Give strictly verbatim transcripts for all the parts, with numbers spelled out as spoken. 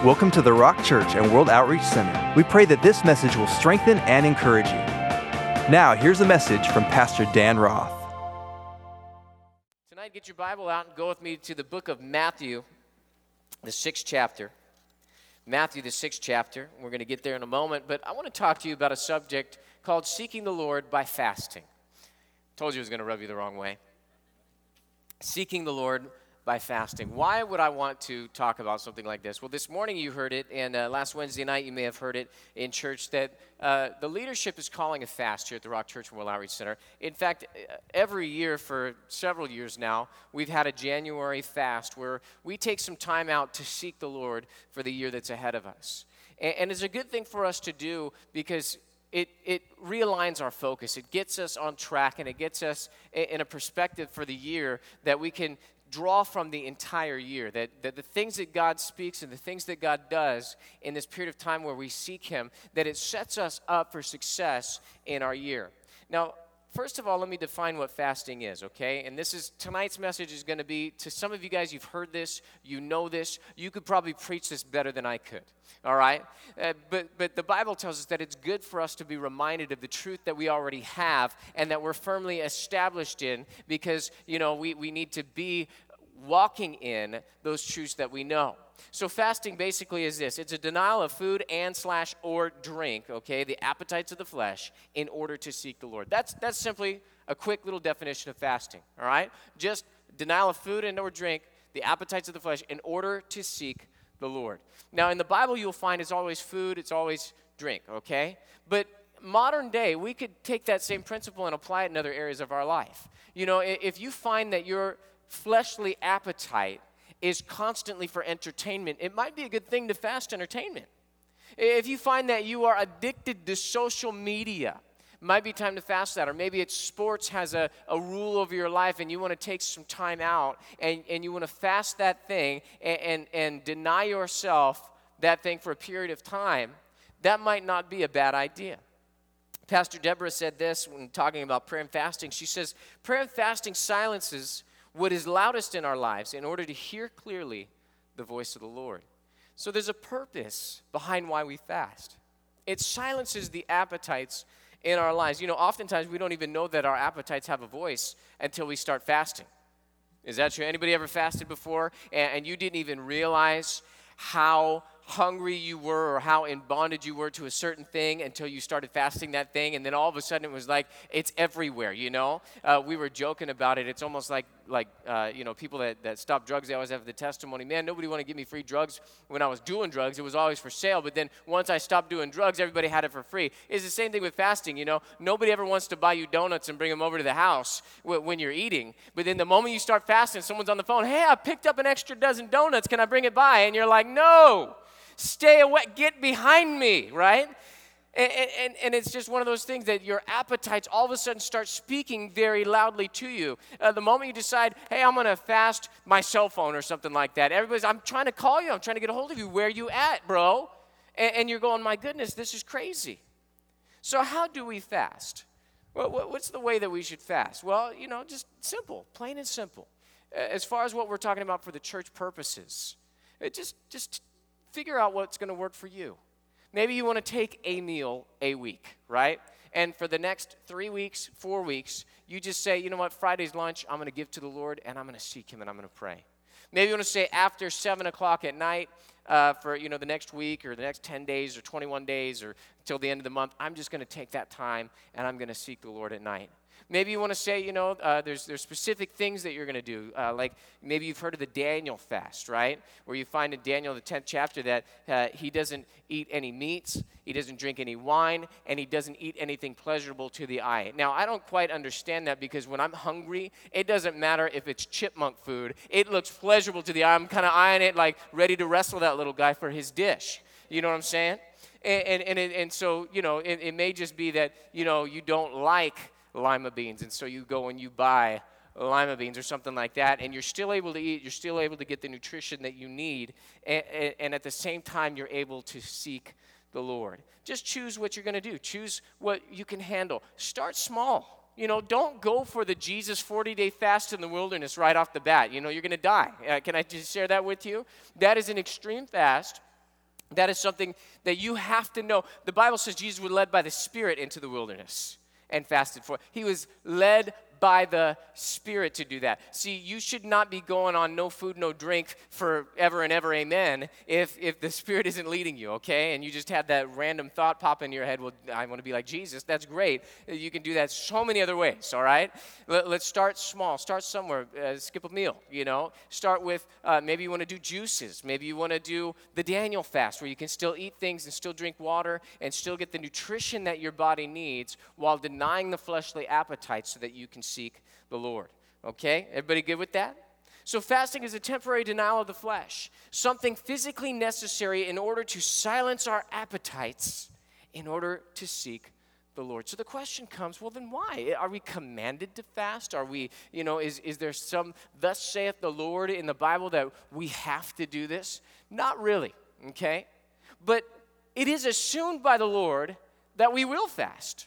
Welcome to the Rock Church and World Outreach Center. We pray that this message will strengthen and encourage you. Now, here's a message from Pastor Dan Roth. Tonight, get your Bible out and go with me to the book of Matthew, the sixth chapter. Matthew, the sixth chapter. We're going to get there in a moment, but I want to talk to you about a subject called seeking the Lord by fasting. Told you it was going to rub you the wrong way. Seeking the Lord by fasting. Why would I want to talk about something like this? Well, this morning you heard it, and uh, last Wednesday night you may have heard it in church, that uh, the leadership is calling a fast here at the Rock Church and World Outreach Center. In fact, every year for several years now, we've had a January fast where we take some time out to seek the Lord for the year that's ahead of us. And, and it's a good thing for us to do because It it realigns our focus. It gets us on track, and it gets us in a perspective for the year that we can draw from the entire year, that, that the things that God speaks and the things that God does in this period of time where we seek Him, that it sets us up for success in our year. Now, first of all, let me define what fasting is, okay? And this is, tonight's message is going to be, to some of you guys, you've heard this, you know this, you could probably preach this better than I could, all right? Uh, but, but the Bible tells us that it's good for us to be reminded of the truth that we already have and that we're firmly established in because, you know, we, we need to be walking in those truths that we know. So fasting basically is this. It's a denial of food and slash or drink, okay, the appetites of the flesh in order to seek the Lord. That's that's simply a quick little definition of fasting, all right? Just denial of food and or drink, the appetites of the flesh in order to seek the Lord. Now, in the Bible, you'll find it's always food, it's always drink, okay? But modern day, we could take that same principle and apply it in other areas of our life. You know, if you find that your fleshly appetite is constantly for entertainment, it might be a good thing to fast entertainment. If you find that you are addicted to social media, it might be time to fast that. Or maybe it's sports has a, a rule over your life and you want to take some time out and, and you want to fast that thing and, and, and deny yourself that thing for a period of time. That might not be a bad idea. Pastor Deborah said this when talking about prayer and fasting. She says, prayer and fasting silences what is loudest in our lives in order to hear clearly the voice of the Lord. So there's a purpose behind why we fast. It silences the appetites in our lives. You know, oftentimes we don't even know that our appetites have a voice until we start fasting. Is that true? Anybody ever fasted before and, and you didn't even realize how hungry you were or how in bondage you were to a certain thing until you started fasting that thing, and then all of a sudden it was like it's everywhere, you know? Uh, we were joking about it. It's almost like, like uh, you know, people that, that stop drugs, they always have the testimony, man, nobody wanted to give me free drugs when I was doing drugs. It was always for sale, but then once I stopped doing drugs, everybody had it for free. It's the same thing with fasting, you know? Nobody ever wants to buy you donuts and bring them over to the house when you're eating, but then the moment you start fasting, someone's on the phone, hey, I picked up an extra dozen donuts, can I bring it by? And you're like, no! Stay away, get behind me, right? And, and, and it's just one of those things that your appetites all of a sudden start speaking very loudly to you. Uh, the moment you decide, hey, I'm going to fast my cell phone or something like that, everybody's, I'm trying to call you, I'm trying to get a hold of you. Where you at, bro? And, and you're going, my goodness, this is crazy. So how do we fast? Well, what's the way that we should fast? Well, you know, just simple, plain and simple. As far as what we're talking about for the church purposes, it just just figure out what's going to work for you. Maybe you want to take a meal a week, right? And for the next three weeks, four weeks, you just say, you know what, Friday's lunch, I'm going to give to the Lord, and I'm going to seek Him, and I'm going to pray. Maybe you want to say after seven o'clock at night uh, for, you know, the next week or the next ten days or twenty-one days or till the end of the month, I'm just going to take that time, and I'm going to seek the Lord at night. Maybe you want to say, you know, uh, there's there's specific things that you're going to do. Uh, like maybe you've heard of the Daniel fast, right? Where you find in Daniel, the tenth chapter, that uh, he doesn't eat any meats, he doesn't drink any wine, and he doesn't eat anything pleasurable to the eye. Now, I don't quite understand that because when I'm hungry, it doesn't matter if it's chipmunk food. It looks pleasurable to the eye. I'm kind of eyeing it like ready to wrestle that little guy for his dish. You know what I'm saying? And and and, and so, you know, it, it may just be that, you know, you don't like lima beans, and so you go and you buy lima beans or something like that, and you're still able to eat, you're still able to get the nutrition that you need, and, and, and at the same time, you're able to seek the Lord. Just choose what you're going to do. Choose what you can handle. Start small. You know, don't go for the Jesus forty-day fast in the wilderness right off the bat. You know, you're going to die. Uh, can I just share that with you? That is an extreme fast. That is something that you have to know. The Bible says Jesus was led by the Spirit into the wilderness and fasted for. He was led by the Spirit to do that. See, you should not be going on no food, no drink forever and ever, amen, if if the Spirit isn't leading you, okay? And you just had that random thought pop into your head, well, I want to be like Jesus. That's great. You can do that so many other ways, all right? Let, let's start small. Start somewhere. Uh, skip a meal, you know? Start with, uh, maybe you want to do juices. Maybe you want to do the Daniel fast, where you can still eat things and still drink water and still get the nutrition that your body needs while denying the fleshly appetites so that you can seek the Lord. Okay? Everybody good with that? So fasting is a temporary denial of the flesh, something physically necessary in order to silence our appetites in order to seek the Lord. So the question comes, well, then why? Are we commanded to fast? Are we, you know, is, is there some thus saith the Lord in the Bible that we have to do this? Not really, okay? But it is assumed by the Lord that we will fast.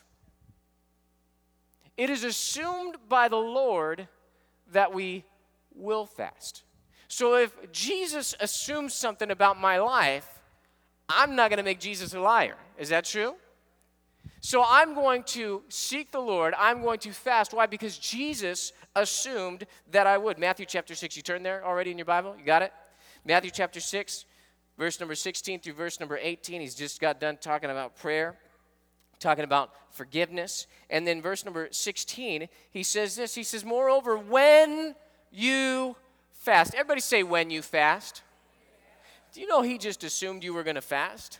It is assumed by the Lord that we will fast. So if Jesus assumes something about my life, I'm not going to make Jesus a liar. Is that true? So I'm going to seek the Lord. I'm going to fast. Why? Because Jesus assumed that I would. Matthew chapter six. You turn there already in your Bible? You got it? Matthew chapter six, verse number sixteen through verse number eighteen. He's just got done talking about prayer, talking about forgiveness. And then verse number sixteen, he says this. He says, moreover, when you fast. Everybody say, when you fast. Do you know he just assumed you were going to fast?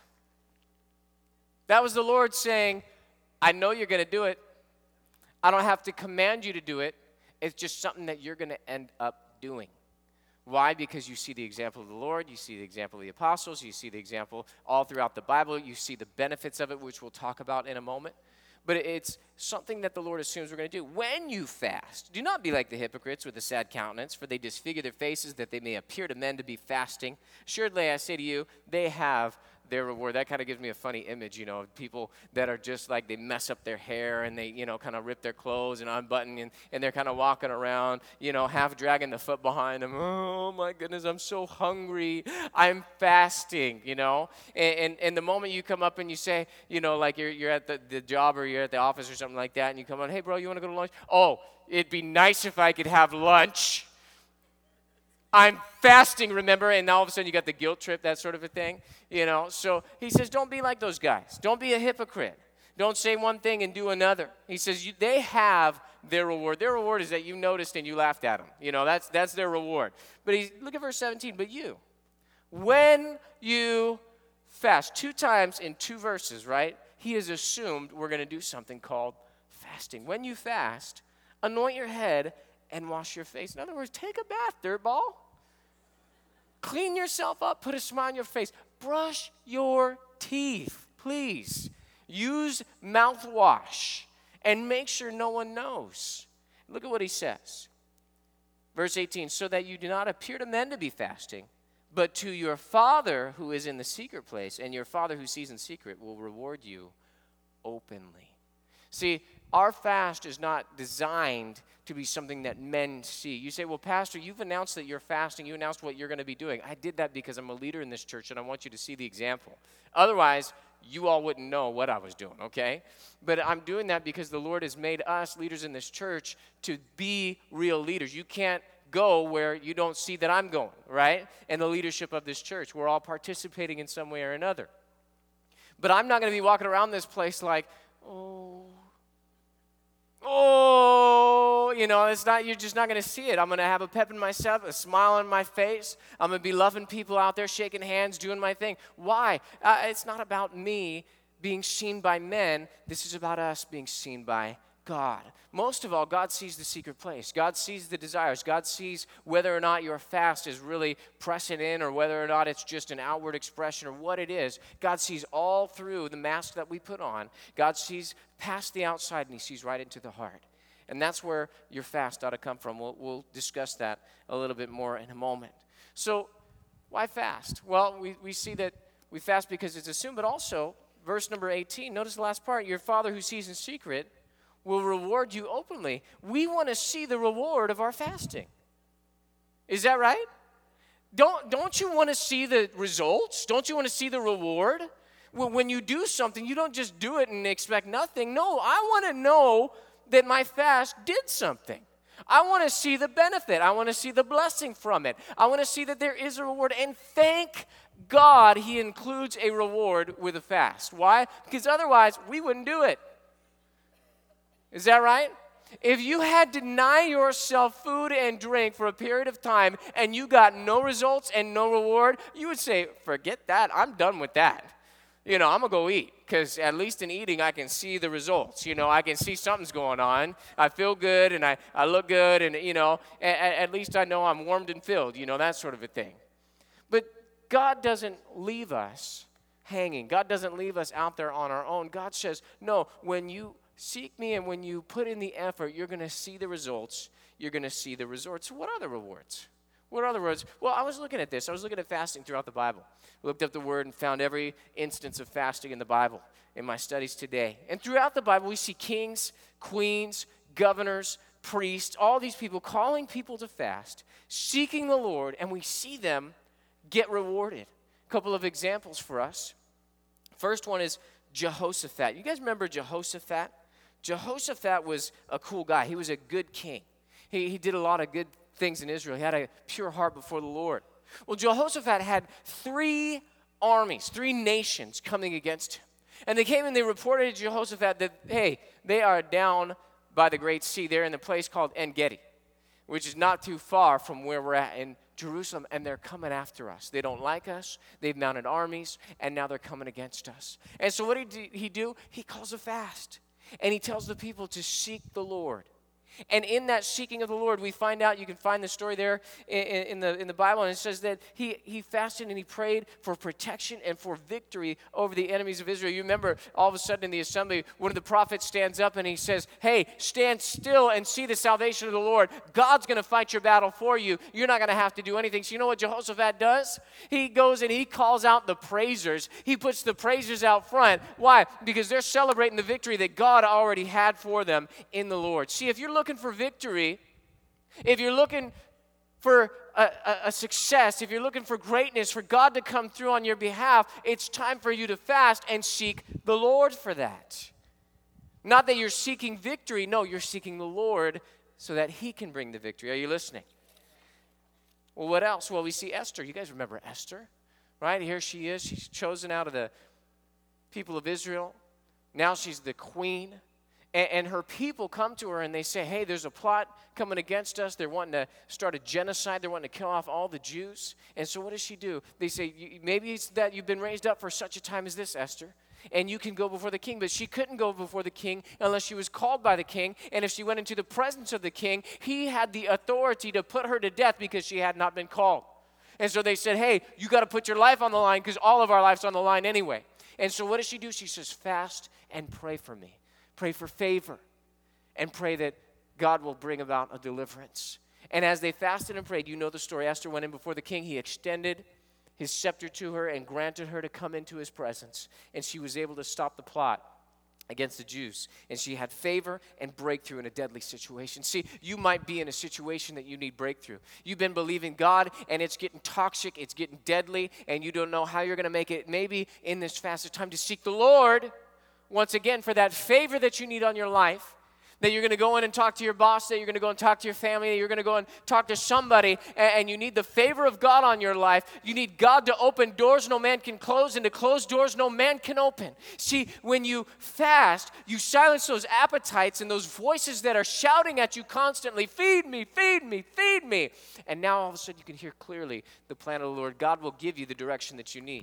That was the Lord saying, I know you're going to do it. I don't have to command you to do it. It's just something that you're going to end up doing. Why? Because you see the example of the Lord, you see the example of the apostles, you see the example all throughout the Bible, you see the benefits of it, which we'll talk about in a moment. But it's something that the Lord assumes we're going to do. When you fast, do not be like the hypocrites with a sad countenance, for they disfigure their faces that they may appear to men to be fasting. Assuredly, I say to you, they have their reward. That kind of gives me a funny image, you know, of people that are just like, they mess up their hair and they, you know, kind of rip their clothes and unbutton and, and they're kind of walking around, you know, half dragging the foot behind them. Oh my goodness, I'm so hungry. I'm fasting, you know. And, and, and the moment you come up and you say, you know, like you're, you're at the, the job or you're at the office or something like that and you come on, hey bro, you want to go to lunch? Oh, it'd be nice if I could have lunch. I'm fasting, remember? And now all of a sudden you got the guilt trip, that sort of a thing, you know. So he says, don't be like those guys. Don't be a hypocrite. Don't say one thing and do another. He says, you, they have their reward. Their reward is that you noticed and you laughed at them. You know, that's that's their reward. But he, look at verse seventeen. But you, when you fast, two times in two verses, right? He has assumed we're going to do something called fasting. When you fast, anoint your head and wash your face. In other words, take a bath, dirtball. Clean yourself up. Put a smile on your face. Brush your teeth, please. Use mouthwash and make sure no one knows. Look at what he says. Verse eighteen, so that you do not appear to men to be fasting, but to your Father who is in the secret place, and your Father who sees in secret will reward you openly. See, our fast is not designed to be something that men see. You say, well, Pastor, you've announced that you're fasting. You announced what you're going to be doing. I did that because I'm a leader in this church, and I want you to see the example. Otherwise, you all wouldn't know what I was doing, okay? But I'm doing that because the Lord has made us leaders in this church to be real leaders. You can't go where you don't see that I'm going, right? And the leadership of this church. We're all participating in some way or another. But I'm not going to be walking around this place like, oh, oh, you know, it's not, you're just not going to see it. I'm going to have a pep in my step, a smile on my face. I'm going to be loving people out there, shaking hands, doing my thing. Why? Uh, it's not about me being seen by men. This is about us being seen by God. Most of all, God sees the secret place. God sees the desires. God sees whether or not your fast is really pressing in or whether or not it's just an outward expression or what it is. God sees all through the mask that we put on. God sees past the outside and he sees right into the heart. And that's where your fast ought to come from. We'll, we'll discuss that a little bit more in a moment. So why fast? Well, we, we see that we fast because it's assumed, but also verse number eighteen, notice the last part, your Father who sees in secret will reward you openly. We want to see the reward of our fasting. Is that right? Don't, don't you want to see the results? Don't you want to see the reward? When, when you do something, you don't just do it and expect nothing. No, I want to know that my fast did something. I want to see the benefit. I want to see the blessing from it. I want to see that there is a reward. And thank God he includes a reward with a fast. Why? Because otherwise, we wouldn't do it. Is that right? If you had to deny yourself food and drink for a period of time and you got no results and no reward, you would say, forget that. I'm done with that. You know, I'm going to go eat because at least in eating I can see the results. You know, I can see something's going on. I feel good and I, I look good and, you know, at, at least I know I'm warmed and filled, you know, that sort of a thing. But God doesn't leave us hanging. God doesn't leave us out there on our own. God says, no, when you seek me and when you put in the effort, you're going to see the results. You're going to see the rewards. What are the rewards? What are the rewards? Well, I was looking at this. I was looking at fasting throughout the Bible. I looked up the word and found every instance of fasting in the Bible in my studies today. And throughout the Bible, we see kings, queens, governors, priests, all these people calling people to fast, seeking the Lord, and we see them get rewarded. A couple of examples for us. First one is Jehoshaphat. You guys remember Jehoshaphat? Jehoshaphat was a cool guy. He was a good king. He, he did a lot of good things in Israel. He had a pure heart before the Lord. Well, Jehoshaphat had three armies, three nations coming against him. And they came and they reported to Jehoshaphat that, hey, they are down by the Great Sea. They're in the place called En-Gedi, which is not too far from where we're at in Jerusalem, and they're coming after us. They don't like us. They've mounted armies, and now they're coming against us. And so what did he do? He calls a fast, and he tells the people to seek the Lord. And in that seeking of the Lord, we find out, you can find the story there in, in, the, in the Bible, and it says that he, he fasted and he prayed for protection and for victory over the enemies of Israel. You remember, all of a sudden in the assembly, one of the prophets stands up and he says, hey, stand still and see the salvation of the Lord. God's going to fight your battle for you. You're not going to have to do anything. So you know what Jehoshaphat does? He goes and he calls out the praisers. He puts the praisers out front. Why? Because they're celebrating the victory that God already had for them in the Lord. See, if you're looking for victory, if you're looking for a, a, a success, if you're looking for greatness, for God to come through on your behalf, it's time for you to fast and seek the Lord for that. Not that you're seeking victory. No, you're seeking the Lord so that he can bring the victory. Are you listening? Well, what else? Well, we see Esther. You guys remember Esther, right? Here she is. She's chosen out of the people of Israel. Now she's the queen. And her people come to her and they say, hey, there's a plot coming against us. They're wanting to start a genocide. They're wanting to kill off all the Jews. And so what does she do? They say, maybe it's that you've been raised up for such a time as this, Esther, and you can go before the king. But she couldn't go before the king unless she was called by the king. And if she went into the presence of the king, he had the authority to put her to death because she had not been called. And so they said, hey, you got to put your life on the line because all of our life's on the line anyway. And so what does she do? She says, fast and pray for me. Pray for favor, and pray that God will bring about a deliverance. And as they fasted and prayed, you know the story. Esther went in before the king. He extended his scepter to her and granted her to come into his presence. And she was able to stop the plot against the Jews. And she had favor and breakthrough in a deadly situation. See, you might be in a situation that you need breakthrough. You've been believing God, and it's getting toxic, it's getting deadly, and you don't know how you're going to make it. Maybe in this fast, it's time to seek the Lord once again for that favor that you need on your life, that you're going to go in and talk to your boss, that you're going to go and talk to your family, that you're going to go and talk to somebody, and, and you need the favor of God on your life. You need God to open doors no man can close, and to close doors no man can open. See, when you fast, you silence those appetites and those voices that are shouting at you constantly, feed me, feed me, feed me. And now all of a sudden you can hear clearly the plan of the Lord. God will give you the direction that you need.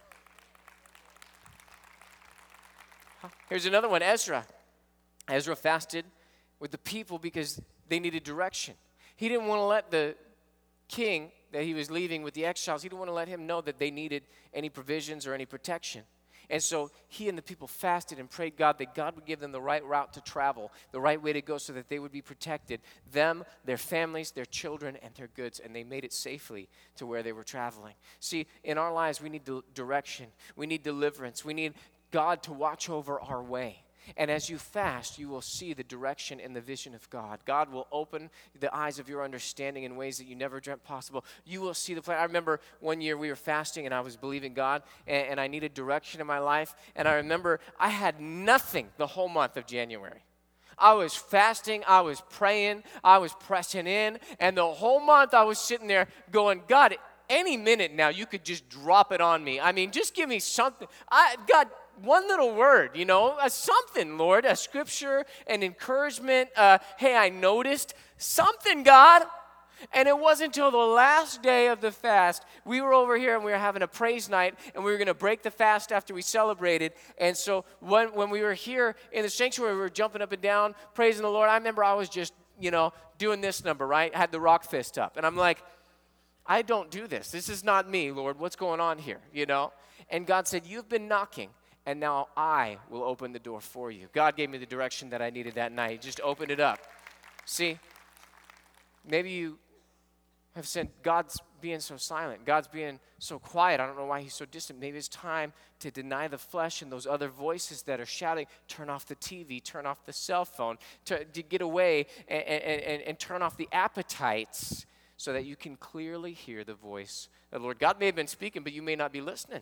Here's another one, Ezra. Ezra fasted with the people because they needed direction. He didn't want to let the king that he was leaving with the exiles, he didn't want to let him know that they needed any provisions or any protection. And so he and the people fasted and prayed God that God would give them the right route to travel, the right way to go so that they would be protected, them, their families, their children, and their goods. And they made it safely to where they were traveling. See, in our lives, we need direction. We need deliverance. We need God to watch over our way. And as you fast, you will see the direction and the vision of God. God will open the eyes of your understanding in ways that you never dreamt possible. You will see the plan. I remember one year we were fasting and I was believing God and, and I needed direction in my life. And I remember I had nothing the whole month of January. I was fasting, I was praying, I was pressing in. And the whole month I was sitting there going, God, any minute now you could just drop it on me. I mean, just give me something. I God, one little word, you know, uh, something, Lord, a scripture, an encouragement. Uh, hey, I noticed something, God. And it wasn't until the last day of the fast, we were over here and we were having a praise night, and we were going to break the fast after we celebrated. And so when, when we were here in the sanctuary, we were jumping up and down, praising the Lord. I remember I was just, you know, doing this number, right? I had the rock fist up. And I'm like, I don't do this. This is not me, Lord. What's going on here, you know? And God said, you've been knocking, and now I will open the door for you. God gave me the direction that I needed that night. He just opened it up. See, maybe you have said, God's being so silent. God's being so quiet. I don't know why he's so distant. Maybe it's time to deny the flesh and those other voices that are shouting, turn off the T V, turn off the cell phone, to, to get away and, and, and, and turn off the appetites so that you can clearly hear the voice of the Lord. God may have been speaking, but you may not be listening.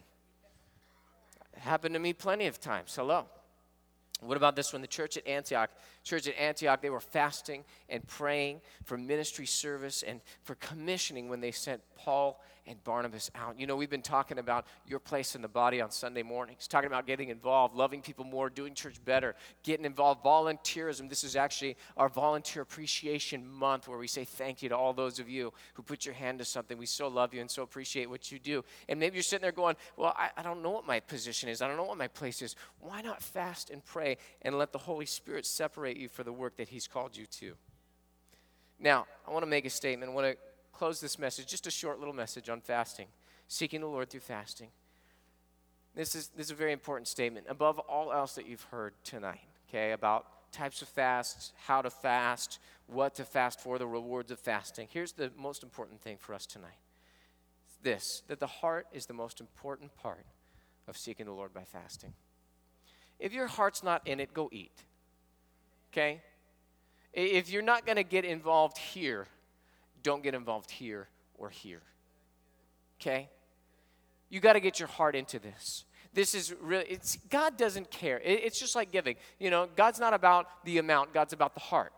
It happened to me plenty of times. Hello. What about this one? The church at Antioch. Church at Antioch, they were fasting and praying for ministry service and for commissioning when they sent Paul and Barnabas out. You know, we've been talking about your place in the body on Sunday mornings, talking about getting involved, loving people more, doing church better, getting involved, volunteerism. This is actually our volunteer appreciation month where we say thank you to all those of you who put your hand to something. We so love you and so appreciate what you do. And maybe you're sitting there going, well, I, I don't know what my position is. I don't know what my place is. Why not fast and pray and let the Holy Spirit separate you for the work that he's called you to? Now, I want to make a statement. I want to close this message, just a short little message on fasting, seeking the Lord through fasting. This is, this is a very important statement. Above all else that you've heard tonight, okay, about types of fasts, how to fast, what to fast for, the rewards of fasting, here's the most important thing for us tonight. This, that the heart is the most important part of seeking the Lord by fasting. If your heart's not in it, go eat, okay? If you're not going to get involved here, don't get involved here or here, okay? You got to get your heart into this. This is really, it's, God doesn't care. It, it's just like giving. You know, God's not about the amount. God's about the heart.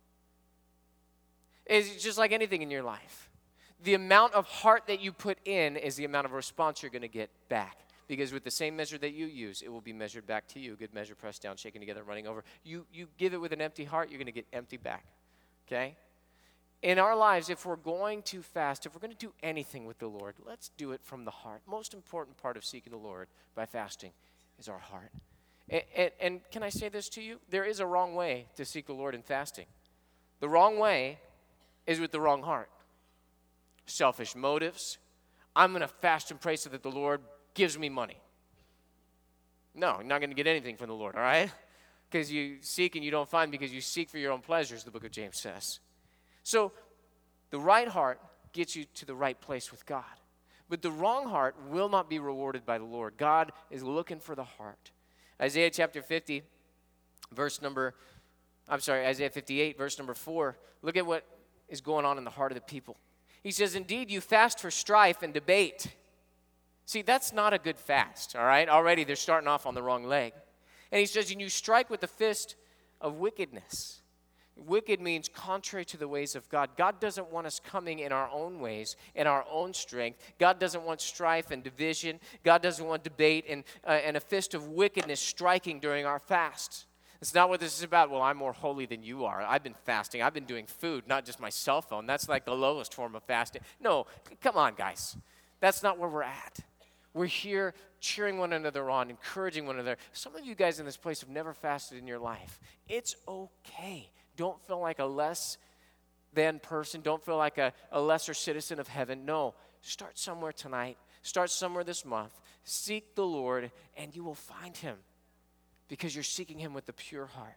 It's just like anything in your life. The amount of heart that you put in is the amount of response you're going to get back. Because with the same measure that you use, it will be measured back to you. Good measure, pressed down, shaken together, running over. You, you give it with an empty heart, you're going to get empty back, okay? In our lives, if we're going to fast, if we're going to do anything with the Lord, let's do it from the heart. Most important part of seeking the Lord by fasting is our heart. And, and, and can I say this to you? There is a wrong way to seek the Lord in fasting. The wrong way is with the wrong heart. Selfish motives. I'm going to fast and pray so that the Lord gives me money. No, you're not going to get anything from the Lord, all right? Because you seek and you don't find because you seek for your own pleasures, the book of James says. So the right heart gets you to the right place with God. But the wrong heart will not be rewarded by the Lord. God is looking for the heart. Isaiah chapter fifty, verse number, I'm sorry, Isaiah fifty-eight, verse number four. Look at what is going on in the heart of the people. He says, indeed, you fast for strife and debate. See, that's not a good fast, all right? Already they're starting off on the wrong leg. And he says, and you strike with the fist of wickedness. Wicked means contrary to the ways of God. God doesn't want us coming in our own ways, in our own strength. God doesn't want strife and division. God doesn't want debate and, uh, and a fist of wickedness striking during our fast. It's not what this is about. Well, I'm more holy than you are. I've been fasting. I've been doing food, not just my cell phone. That's like the lowest form of fasting. No, c- come on, guys. That's not where we're at. We're here cheering one another on, encouraging one another. Some of you guys in this place have never fasted in your life. It's okay. Don't feel like a less than person. Don't feel like a, a lesser citizen of heaven. No, start somewhere tonight. Start somewhere this month. Seek the Lord, and you will find him because you're seeking him with a pure heart.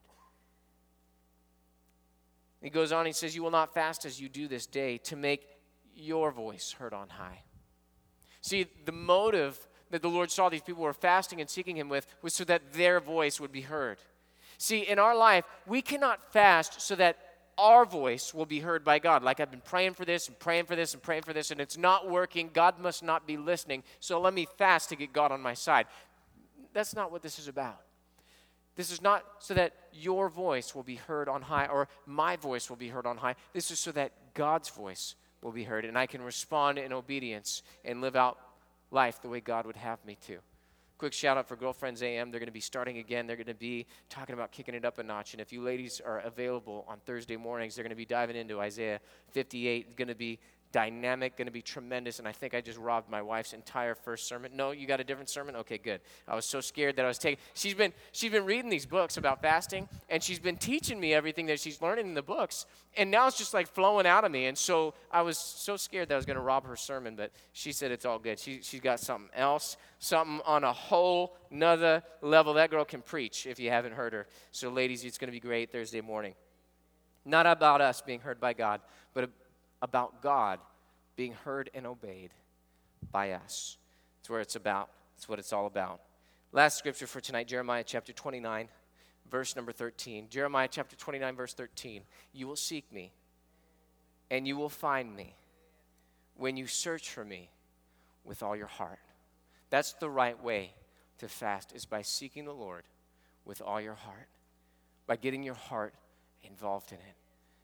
He goes on, he says, you will not fast as you do this day to make your voice heard on high. See, the motive that the Lord saw these people were fasting and seeking him with was so that their voice would be heard. See, in our life, we cannot fast so that our voice will be heard by God. Like, I've been praying for this and praying for this and praying for this, and it's not working. God must not be listening, so let me fast to get God on my side. That's not what this is about. This is not so that your voice will be heard on high or my voice will be heard on high. This is so that God's voice will be heard and I can respond in obedience and live out life the way God would have me to. Quick shout out for Girlfriends A M. They're going to be starting again. They're going to be talking about kicking it up a notch. And if you ladies are available on Thursday mornings, they're going to be diving into Isaiah fifty-eight. It's going to be dynamic, going to be tremendous. And I think I just robbed my wife's entire first sermon. No, you got a different sermon? Okay, good. I was so scared that I was taking. She's been she's been reading these books about fasting, and she's been teaching me everything that she's learning in the books. And now it's just like flowing out of me. And so I was so scared that I was going to rob her sermon, but she said it's all good. She she's got something else, something on a whole nother level. That girl can preach if you haven't heard her. So ladies, it's going to be great Thursday morning. Not about us being heard by God, but about God being heard and obeyed by us. That's where it's about. That's what it's all about. Last scripture for tonight, Jeremiah chapter twenty-nine, verse number thirteen. Jeremiah chapter twenty-nine, verse thirteen. You will seek me, and you will find me when you search for me with all your heart. That's the right way to fast, is by seeking the Lord with all your heart, by getting your heart involved in it,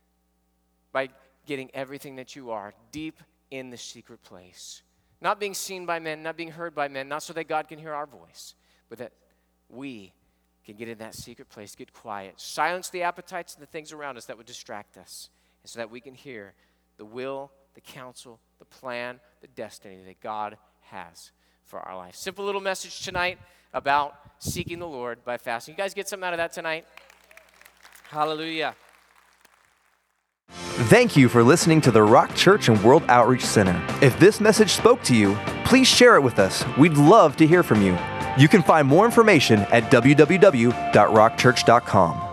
by getting everything that you are deep in the secret place. Not being seen by men, not being heard by men, not so that God can hear our voice, but that we can get in that secret place, get quiet, silence the appetites and the things around us that would distract us, and so that we can hear the will, the counsel, the plan, the destiny that God has for our life. Simple little message tonight about seeking the Lord by fasting. You guys get something out of that tonight? Hallelujah. Thank you for listening to the Rock Church and World Outreach Center. If this message spoke to you, please share it with us. We'd love to hear from you. You can find more information at w w w dot rock church dot com.